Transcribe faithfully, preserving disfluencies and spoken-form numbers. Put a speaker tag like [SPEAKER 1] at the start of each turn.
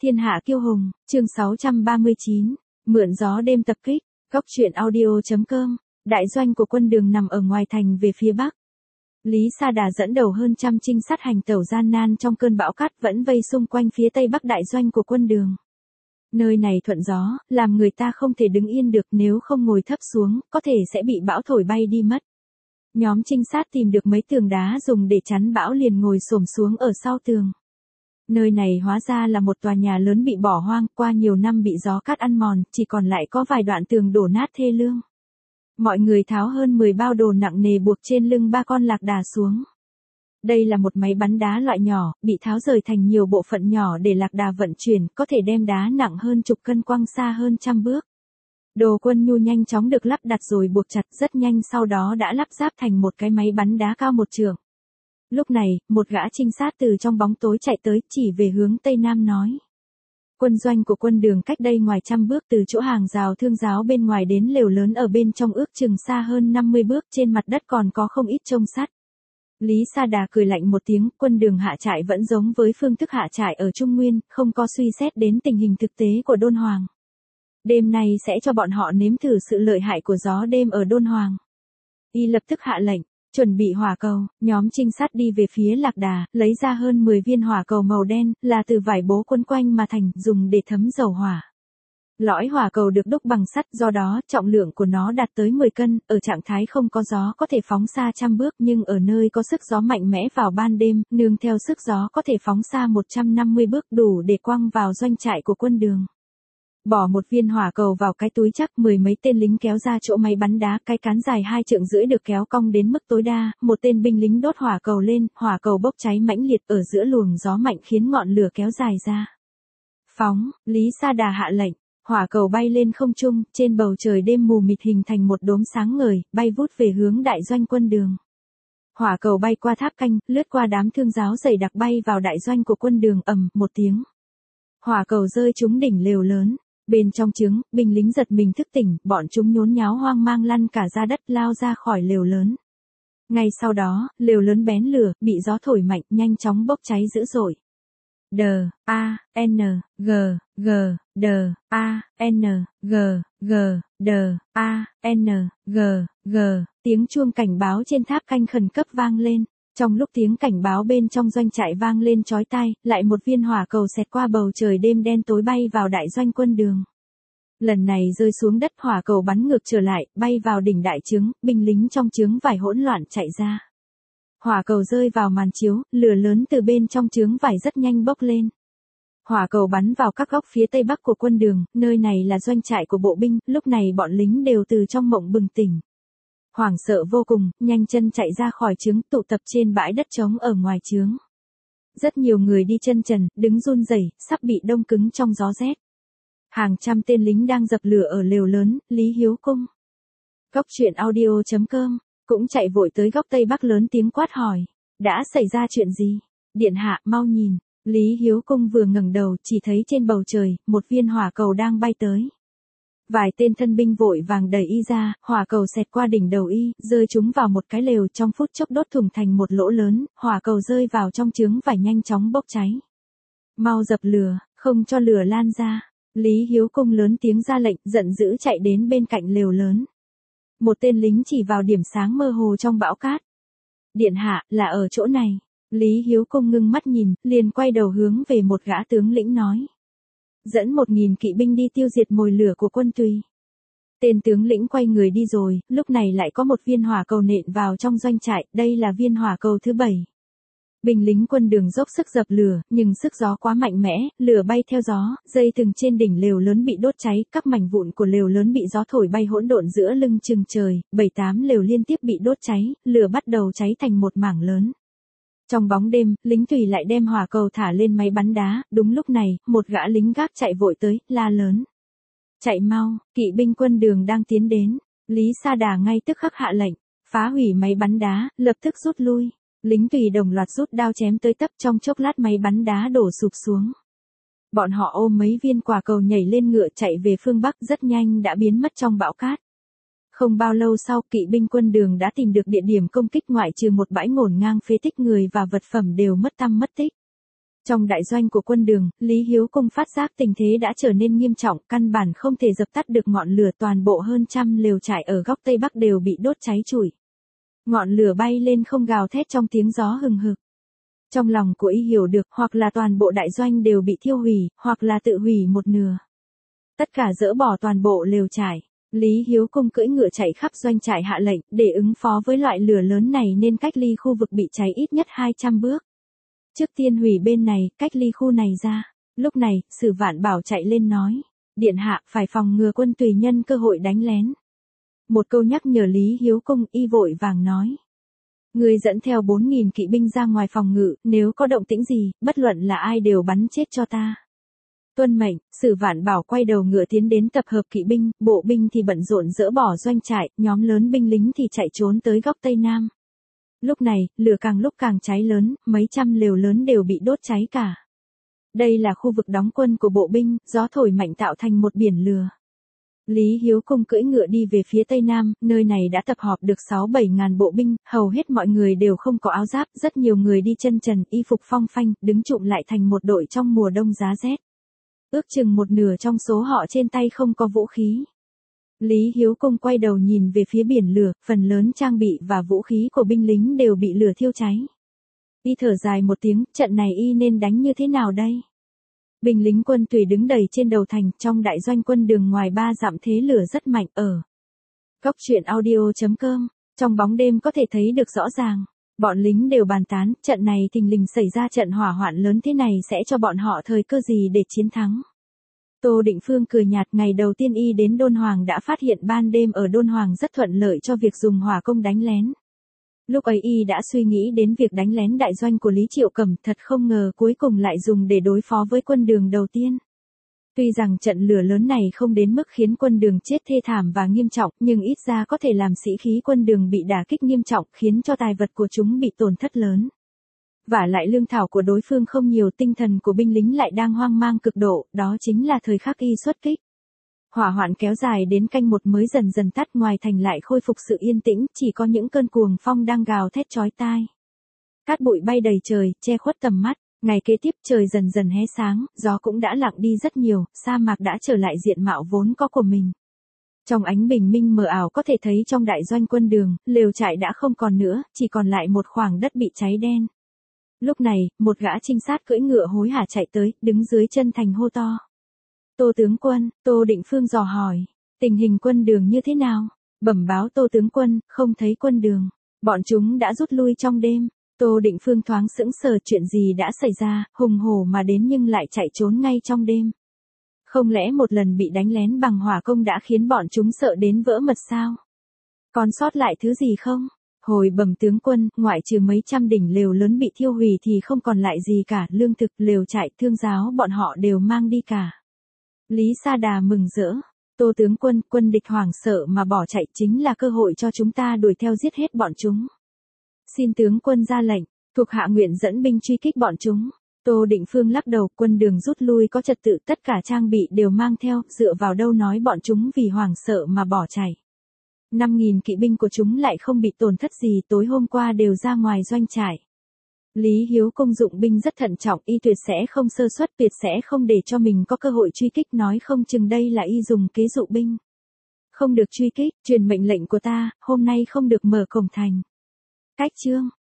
[SPEAKER 1] Thiên hạ kiêu hùng, chương sáu trăm ba mươi chín, mượn gió đêm tập kích, góc truyện audio.com, đại doanh của quân Đường nằm ở ngoài thành về phía bắc. Lý Sa Đà dẫn đầu hơn trăm trinh sát hành tẩu gian nan trong cơn bão cát vẫn vây xung quanh phía tây bắc đại doanh của quân Đường. Nơi này thuận gió, làm người ta không thể đứng yên được, nếu không ngồi thấp xuống, có thể sẽ bị bão thổi bay đi mất. Nhóm trinh sát tìm được mấy tường đá dùng để chắn bão liền ngồi xổm xuống ở sau tường. Nơi này hóa ra là một tòa nhà lớn bị bỏ hoang, qua nhiều năm bị gió cát ăn mòn, chỉ còn lại có vài đoạn tường đổ nát thê lương. Mọi người tháo hơn mười bao đồ nặng nề buộc trên lưng ba con lạc đà xuống. Đây là một máy bắn đá loại nhỏ, bị tháo rời thành nhiều bộ phận nhỏ để lạc đà vận chuyển, có thể đem đá nặng hơn chục cân quăng xa hơn trăm bước. Đồ quân nhu nhanh chóng được lắp đặt rồi buộc chặt, rất nhanh sau đó đã lắp ráp thành một cái máy bắn đá cao một trượng. Lúc này, một gã trinh sát từ trong bóng tối chạy tới, chỉ về hướng tây nam nói. Quân doanh của quân Đường cách đây ngoài trăm bước, từ chỗ hàng rào thương giáo bên ngoài đến lều lớn ở bên trong ước chừng xa hơn năm mươi bước, trên mặt đất còn có không ít chông sắt. Lý Sa Đà cười lạnh một tiếng, quân Đường hạ trại vẫn giống với phương thức hạ trại ở Trung Nguyên, không có suy xét đến tình hình thực tế của Đôn Hoàng. Đêm nay sẽ cho bọn họ nếm thử sự lợi hại của gió đêm ở Đôn Hoàng. Y lập tức hạ lệnh, chuẩn bị hỏa cầu, nhóm trinh sát đi về phía lạc đà, lấy ra hơn mười viên hỏa cầu màu đen, là từ vải bố quấn quanh mà thành, dùng để thấm dầu hỏa. Lõi hỏa cầu được đúc bằng sắt, do đó trọng lượng của nó đạt tới mười cân, ở trạng thái không có gió có thể phóng xa trăm bước, nhưng ở nơi có sức gió mạnh mẽ vào ban đêm, nương theo sức gió có thể phóng xa một trăm năm mươi bước, đủ để quăng vào doanh trại của quân Đường. Bỏ một viên hỏa cầu vào cái túi chắc, mười mấy tên lính kéo ra chỗ máy bắn đá, cái cán dài hai trượng rưỡi được kéo cong đến mức tối đa, một tên binh lính đốt hỏa cầu lên, hỏa cầu bốc cháy mãnh liệt ở giữa luồng gió mạnh khiến ngọn lửa kéo dài ra. Phóng, Lý Sa Đà hạ lệnh, hỏa cầu bay lên không trung, trên bầu trời đêm mù mịt hình thành một đốm sáng ngời, bay vút về hướng đại doanh quân Đường. Hỏa cầu bay qua tháp canh, lướt qua đám thương giáo dày đặc bay vào đại doanh của quân Đường, ầm một tiếng. Hỏa cầu rơi trúng đỉnh lều lớn. Bên trong trướng, binh lính giật mình thức tỉnh, bọn chúng nhốn nháo hoang mang lăn cả ra đất, lao ra khỏi lều lớn. Ngay sau đó, lều lớn bén lửa, bị gió thổi mạnh, nhanh chóng bốc cháy dữ dội. D, A, N, G, G, D, A, N, G, G, D, A, N, G, G, tiếng chuông cảnh báo trên tháp canh khẩn cấp vang lên. Trong lúc tiếng cảnh báo bên trong doanh trại vang lên chói tai, lại một viên hỏa cầu xẹt qua bầu trời đêm đen tối bay vào đại doanh quân Đường. Lần này rơi xuống đất, hỏa cầu bắn ngược trở lại, bay vào đỉnh đại trướng, binh lính trong trướng vải hỗn loạn chạy ra. Hỏa cầu rơi vào màn chiếu, lửa lớn từ bên trong trướng vải rất nhanh bốc lên. Hỏa cầu bắn vào các góc phía tây bắc của quân Đường, nơi này là doanh trại của bộ binh, lúc này bọn lính đều từ trong mộng bừng tỉnh. Hoảng sợ vô cùng, nhanh chân chạy ra khỏi trướng, tụ tập trên bãi đất trống ở ngoài trướng. Rất nhiều người đi chân trần, đứng run rẩy, sắp bị đông cứng trong gió rét. Hàng trăm tên lính đang dập lửa ở lều lớn, Lý Hiếu Cung. Góc truyện audio.com, cũng chạy vội tới góc tây bắc lớn tiếng quát hỏi. Đã xảy ra chuyện gì? Điện hạ, mau nhìn. Lý Hiếu Cung vừa ngẩng đầu, chỉ thấy trên bầu trời, một viên hỏa cầu đang bay tới. Vài tên thân binh vội vàng đẩy y ra, hỏa cầu xẹt qua đỉnh đầu y, rơi trúng vào một cái lều, trong phút chốc đốt thủng thành một lỗ lớn, hỏa cầu rơi vào trong trướng vải nhanh chóng bốc cháy. Mau dập lửa, không cho lửa lan ra. Lý Hiếu Cung lớn tiếng ra lệnh, giận dữ chạy đến bên cạnh lều lớn. Một tên lính chỉ vào điểm sáng mơ hồ trong bão cát. Điện hạ, là ở chỗ này. Lý Hiếu Cung ngưng mắt nhìn, liền quay đầu hướng về một gã tướng lĩnh nói. Dẫn một nghìn kỵ binh đi tiêu diệt mồi lửa của quân Tùy. Tên tướng lĩnh quay người đi rồi, lúc này lại có một viên hỏa cầu nện vào trong doanh trại, đây là viên hỏa cầu thứ bảy. Binh lính quân Đường dốc sức dập lửa, nhưng sức gió quá mạnh mẽ, lửa bay theo gió, dây thừng trên đỉnh lều lớn bị đốt cháy, các mảnh vụn của lều lớn bị gió thổi bay hỗn độn giữa lưng chừng trời, bảy tám lều liên tiếp bị đốt cháy, lửa bắt đầu cháy thành một mảng lớn. Trong bóng đêm, lính Tùy lại đem hỏa cầu thả lên máy bắn đá, đúng lúc này, một gã lính gác chạy vội tới, la lớn. Chạy mau, kỵ binh quân Đường đang tiến đến. Lý Sa Đà ngay tức khắc hạ lệnh, phá hủy máy bắn đá, lập tức rút lui. Lính Tùy đồng loạt rút đao chém tới tấp, trong chốc lát máy bắn đá đổ sụp xuống. Bọn họ ôm mấy viên quả cầu nhảy lên ngựa chạy về phương Bắc, rất nhanh đã biến mất trong bão cát. Không bao lâu sau, kỵ binh quân Đường đã tìm được địa điểm công kích, ngoại trừ một bãi ngổn ngang phế tích, người và vật phẩm đều mất tăm mất tích. Trong đại doanh của quân Đường, Lý Hiếu Cung phát giác tình thế đã trở nên nghiêm trọng, căn bản không thể dập tắt được ngọn lửa, toàn bộ hơn trăm lều trại ở góc Tây Bắc đều bị đốt cháy trụi. Ngọn lửa bay lên không, gào thét trong tiếng gió hừng hực. Trong lòng của y hiểu được, hoặc là toàn bộ đại doanh đều bị thiêu hủy, hoặc là tự hủy một nửa. Tất cả dỡ bỏ toàn bộ lều trại. Lý Hiếu Cung cưỡi ngựa chạy khắp doanh trại hạ lệnh, để ứng phó với loại lửa lớn này nên cách ly khu vực bị cháy ít nhất hai trăm bước. Trước tiên hủy bên này, cách ly khu này ra. Lúc này, Sử Vạn Bảo chạy lên nói. Điện hạ, phải phòng ngừa quân tùy nhân cơ hội đánh lén. Một câu nhắc nhở Lý Hiếu Cung, y vội vàng nói. Người dẫn theo bốn nghìn kỵ binh ra ngoài phòng ngự, nếu có động tĩnh gì, bất luận là ai đều bắn chết cho ta. Tuân mệnh, Sử Vạn Bảo quay đầu ngựa tiến đến tập hợp kỵ binh, bộ binh thì bận rộn dỡ bỏ doanh trại, nhóm lớn binh lính thì chạy trốn tới góc Tây Nam. Lúc này, lửa càng lúc càng cháy lớn, mấy trăm lều lớn đều bị đốt cháy cả. Đây là khu vực đóng quân của bộ binh, gió thổi mạnh tạo thành một biển lửa. Lý Hiếu Cung cưỡi ngựa đi về phía Tây Nam, nơi này đã tập họp được sáu bảy ngàn bộ binh, hầu hết mọi người đều không có áo giáp, rất nhiều người đi chân trần, y phục phong phanh, đứng trụm lại thành một đội trong mùa đông giá rét. Ước chừng một nửa trong số họ trên tay không có vũ khí. Lý Hiếu Cung quay đầu nhìn về phía biển lửa, phần lớn trang bị và vũ khí của binh lính đều bị lửa thiêu cháy. Y thở dài một tiếng, trận này y nên đánh như thế nào đây? Binh lính quân tùy đứng đầy trên đầu thành, trong đại doanh quân Đường ngoài ba dặm thế lửa rất mạnh ở. Góc truyện audio chấm com, trong bóng đêm có thể thấy được rõ ràng. Bọn lính đều bàn tán, trận này thình lình xảy ra trận hỏa hoạn lớn thế này sẽ cho bọn họ thời cơ gì để chiến thắng. Tô Định Phương cười nhạt, ngày đầu tiên y đến Đôn Hoàng đã phát hiện ban đêm ở Đôn Hoàng rất thuận lợi cho việc dùng hỏa công đánh lén. Lúc ấy y đã suy nghĩ đến việc đánh lén đại doanh của Lý Triệu Cẩm, thật không ngờ cuối cùng lại dùng để đối phó với quân Đường đầu tiên. Tuy rằng trận lửa lớn này không đến mức khiến quân Đường chết thê thảm và nghiêm trọng, nhưng ít ra có thể làm sĩ khí quân Đường bị đả kích nghiêm trọng, khiến cho tài vật của chúng bị tổn thất lớn. Vả lại lương thảo của đối phương không nhiều, tinh thần của binh lính lại đang hoang mang cực độ, đó chính là thời khắc y xuất kích. Hỏa hoạn kéo dài đến canh một mới dần dần tắt, ngoài thành lại khôi phục sự yên tĩnh, chỉ có những cơn cuồng phong đang gào thét chói tai. Cát bụi bay đầy trời, che khuất tầm mắt. Ngày kế tiếp trời dần dần hé sáng, gió cũng đã lặng đi rất nhiều, sa mạc đã trở lại diện mạo vốn có của mình. Trong ánh bình minh mờ ảo có thể thấy trong đại doanh quân Đường, lều trại đã không còn nữa, chỉ còn lại một khoảng đất bị cháy đen. Lúc này, một gã trinh sát cưỡi ngựa hối hả chạy tới, đứng dưới chân thành hô to. Tô tướng quân, Tô Định Phương dò hỏi, tình hình quân Đường như thế nào? Bẩm báo Tô tướng quân, không thấy quân Đường. Bọn chúng đã rút lui trong đêm. Tô Định Phương thoáng sững sờ, chuyện gì đã xảy ra, hùng hổ mà đến nhưng lại chạy trốn ngay trong đêm. Không lẽ một lần bị đánh lén bằng hỏa công đã khiến bọn chúng sợ đến vỡ mật sao? Còn sót lại thứ gì không? Hồi bẩm tướng quân, ngoại trừ mấy trăm đỉnh lều lớn bị thiêu hủy thì không còn lại gì cả, lương thực, lều trại, thương giáo bọn họ đều mang đi cả. Lý Sa Đà mừng rỡ. Tô tướng quân, quân địch hoảng sợ mà bỏ chạy chính là cơ hội cho chúng ta đuổi theo giết hết bọn chúng. Xin tướng quân ra lệnh, thuộc hạ nguyện dẫn binh truy kích bọn chúng. Tô Định Phương lắc đầu, quân Đường rút lui có trật tự, tất cả trang bị đều mang theo, dựa vào đâu nói bọn chúng vì hoảng sợ mà bỏ chạy. năm nghìn kỵ binh của chúng lại không bị tổn thất gì, tối hôm qua đều ra ngoài doanh trại. Lý Hiếu Cung dụng binh rất thận trọng, y tuyệt sẽ không sơ suất, tuyệt sẽ không để cho mình có cơ hội truy kích, nói không chừng đây là y dùng kế dụ binh. Không được truy kích, truyền mệnh lệnh của ta, hôm nay không được mở cổng thành. Cách chương